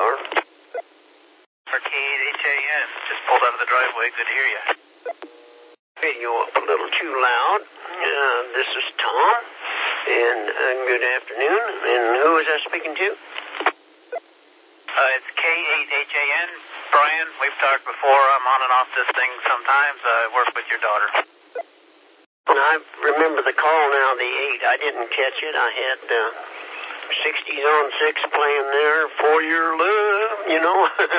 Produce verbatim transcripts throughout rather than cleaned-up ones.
are. For K eight H A N. Just pulled out of the driveway. Good to hear you. Radio up a little too loud. Uh, this is Tom, and uh, good afternoon. And who is I speaking to? Uh, it's K eight H A N. Brian, we've talked before. I'm on and off this thing sometimes. I work with your daughter. I remember the call now, the eight. I didn't catch it. I had uh, sixties on six playing there for your love, you know.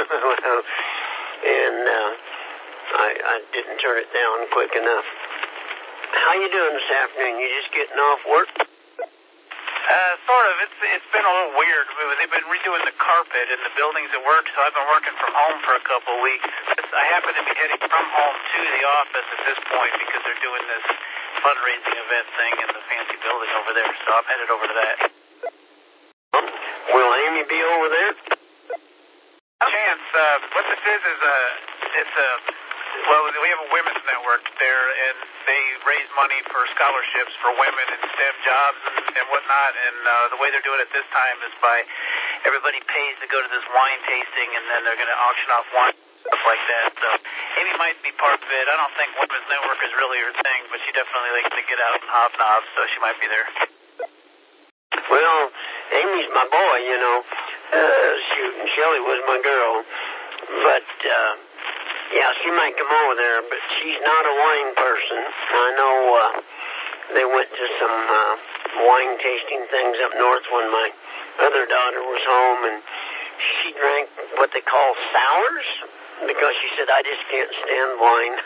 and uh, I, I didn't turn it down quick enough. How you doing this afternoon? You just getting off work? Uh, sort of. It's it's been a little weird. They've been redoing the carpet in the buildings at work, so I've been working from home for a couple of weeks. I happen to be heading from home to the office at this point because they're doing this fundraising event thing in the fancy building over there, so I'm headed over to that. Um, will Amy be over there? Chance, uh, what this is is a, it's a, well, we have a women's network there, and they raise money for scholarships for women in STEM jobs and, and whatnot, and uh, the way they're doing it this time is by everybody pays to go to this wine tasting, and then they're going to auction off wine, stuff like that. So Amy might be part of it. I don't think women's network is really her thing, but she definitely likes to get out and hobnob, so she might be there. Well, Amy's my boy, you know. Uh, shoot, and Shelley was my girl. But, uh, yeah, she might come over there, but she's not a wine person. I know uh, they went to some uh, wine tasting things up north when my other daughter was home, and she drank what they call sours because she said, I just can't stand wine.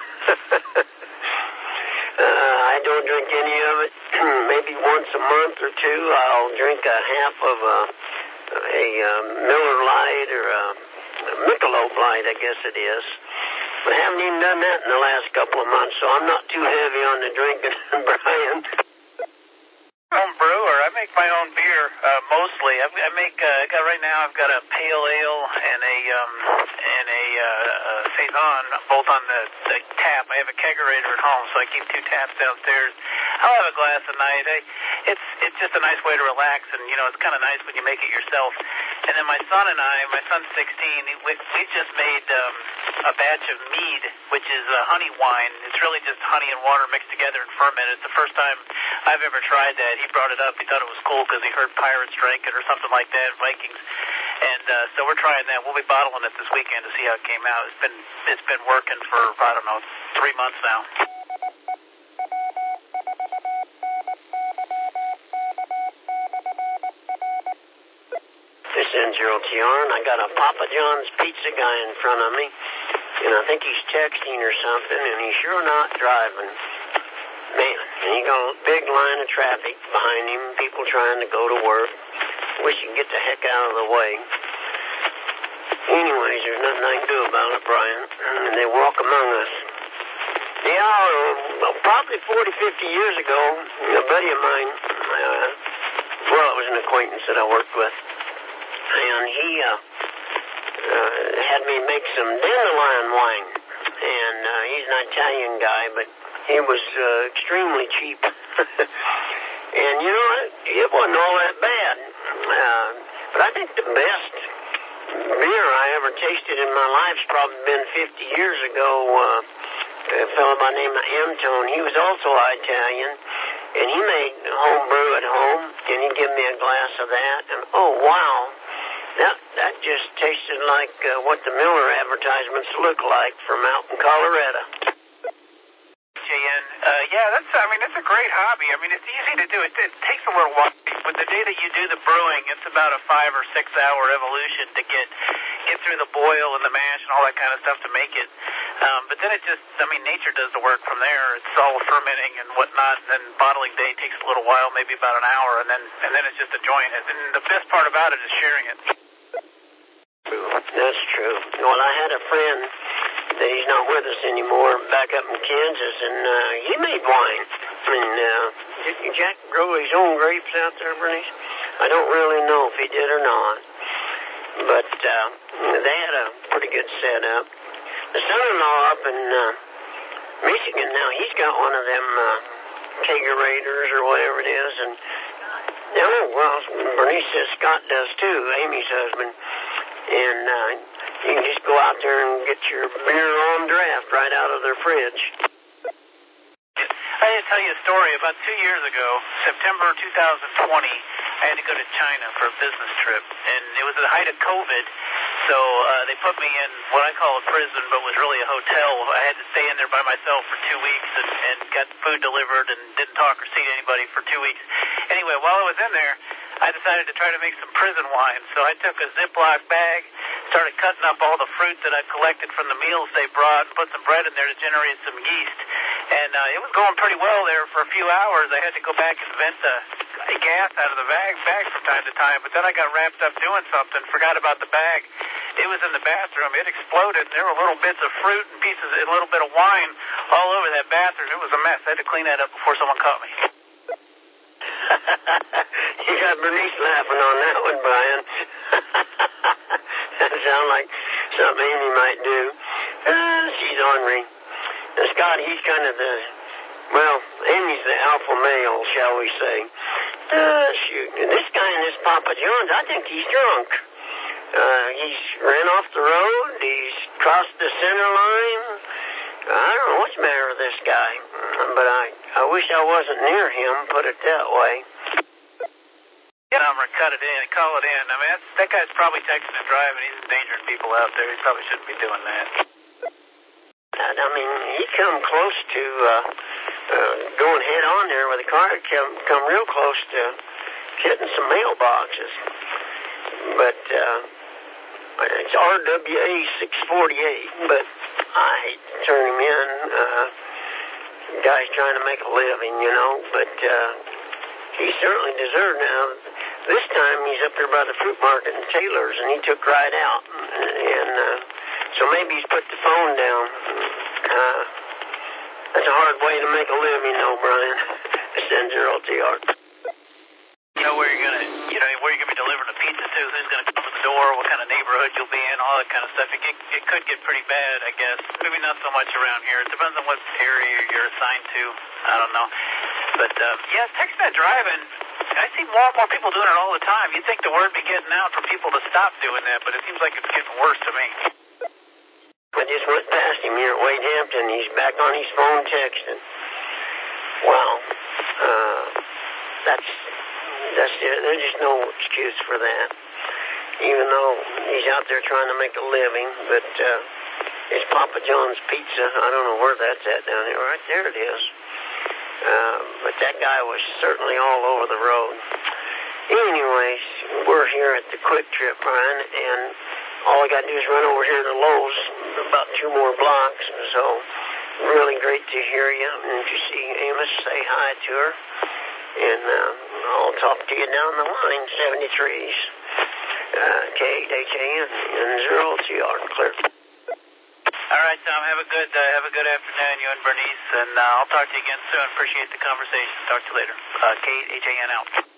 uh, I don't drink any of it. Maybe once a month or two, I'll drink a half of a, a, a Miller Lite or a, a Michelob Light, I guess it is. But I haven't even done that in the last couple of months, so I'm not too heavy on the drinking, Brian. Home brewer. I make my own beer, uh, mostly. I, I make, uh, I got right now, I've got a pale ale and a, um, and a, uh, a saison, both on the, the tap. I have a kegerator at home, so I keep two taps downstairs. I'll have a glass a night. I, it's, it's just a nice way to relax, and, you know, it's kind of nice when you make it yourself. And then my son and I, my son's sixteen, we, we just made, um, a batch of mead, which is a honey wine. It's really just honey and water mixed together and fermented. It's the first time I've ever tried that. He brought it up. He thought it was cool because he heard pirates drank it or something like that, Vikings. And uh, so we're trying that. We'll be bottling it this weekend to see how it came out. It's been it's been working for, I don't know, three months now. This is zero T R, and I got a Papa John's pizza guy in front of me, and I think he's texting or something, and he's sure not driving. Man, and you got a big line of traffic behind him, people trying to go to work. Wish you could get the heck out of the way. Anyways, there's nothing I can do about it, Brian, and they walk among us. Yeah, well, probably forty, fifty years ago, a buddy of mine, uh, well, it was an acquaintance that I worked with, and he uh, uh, had me make some dandelion wine. And uh, he's an Italian guy, but he was uh, extremely cheap. And, you know, it, it wasn't all that bad. Uh, but I think the best beer I ever tasted in my life's probably been fifty years ago. Uh, a fellow by the name of Antone, he was also Italian, and he made home brew at home, and he gave me a glass of that, and oh, wow. That, that just tasted like uh, what the Miller advertisements look like from out in Colorado. J N, uh, yeah, that's, I mean, it's a great hobby. I mean, it's easy to do. It, it takes a little while. But the day that you do the brewing, it's about a five or six hour evolution to get get through the boil and the mash and all that kind of stuff to make it. Um, but then it just, I mean, nature does the work from there. It's all fermenting and whatnot, and then bottling day takes a little while, maybe about an hour, and then and then it's just a joint. And the best part about it is sharing it. That's true. Well, I had a friend that he's not with us anymore back up in Kansas, and uh, he made wine. And uh, did Jack grow his own grapes out there, Bernice? I don't really know if he did or not. But uh, they had a pretty good setup. The son-in-law up in uh, Michigan now, he's got one of them uh, kegerators or whatever it is. And, oh, well, Bernice says Scott does too, Amy's husband. And and uh, you can just go out there and get your beer on draft right out of their fridge. I had to tell you a story. About two years ago, September two thousand twenty, I had to go to China for a business trip, and it was at the height of COVID, so uh, they put me in what I call a prison, but was really a hotel. I had to stay in there by myself for two weeks and, and got food delivered and didn't talk or see anybody for two weeks. Anyway, while I was in there, I decided to try to make some prison wine, so I took a Ziploc bag, started cutting up all the fruit that I collected from the meals they brought, and put some bread in there to generate some yeast. And uh, it was going pretty well there for a few hours. I had to go back and vent the gas out of the bag, bag from time to time, but then I got wrapped up doing something, forgot about the bag. It was in the bathroom. It exploded, and there were little bits of fruit and pieces, a little bit of wine all over that bathroom. It was a mess. I had to clean that up before someone caught me. You got Bernice laughing on that one, Brian. That sounds like something Amy might do. Uh, she's ornery. And Scott, he's kind of the, well, Amy's the alpha male, shall we say. Uh, shoot. And this guy in this Papa John's, I think he's drunk. Uh, he's ran off the road. He's crossed the center line. I don't know what's the matter with this guy, but I, I wish I wasn't near him, put it that way. Get number, cut it in, call it in. I mean, that's, that guy's probably texting and driving. He's endangering people out there. He probably shouldn't be doing that. And, I mean, he come close to uh, uh, going head on there with a car. He come, come real close to hitting some mailboxes. But uh, it's R W A six forty-eight, but I hate to turn him in. Uh, the guy's trying to make a living, you know, but uh, he certainly deserved now. This time he's up there by the fruit market in Taylor's, and he took right out. And uh, so maybe he's put the phone down. Uh, that's a hard way to make a living, though, Brian. Send zero T R. You know where you're gonna, you know where you're gonna be delivering the pizza to, who's gonna come to the door, what kind of neighborhood you'll be in, all that kind of stuff. It, it could get pretty bad, I guess. Maybe not so much around here. It depends on what area you're assigned to. I don't know. But uh, yeah, TextNet driving. I see more and more people doing it all the time. You'd think the word be getting out for people to stop doing that, but it seems like it's getting worse to me. I just went past him here at Wade Hampton. He's back on his phone texting. Well, uh, that's. That's there's just no excuse for that. Even though he's out there trying to make a living, but uh, it's Papa John's Pizza. I don't know where that's at down here. Right there it is. Uh, but that guy was certainly all over the road. Anyways, we're here at the Quick Trip, Brian, and all I got to do is run over here to Lowe's, about two more blocks. So really great to hear you. And if you see Amos, say hi to her. And uh, I'll talk to you down the line, seventy-threes, uh, K H A N, and zero T R, clear. All right, Tom, have a good uh, have a good afternoon, you and Bernice, and uh, I'll talk to you again soon. Appreciate the conversation. Talk to you later. Uh, K H A N out.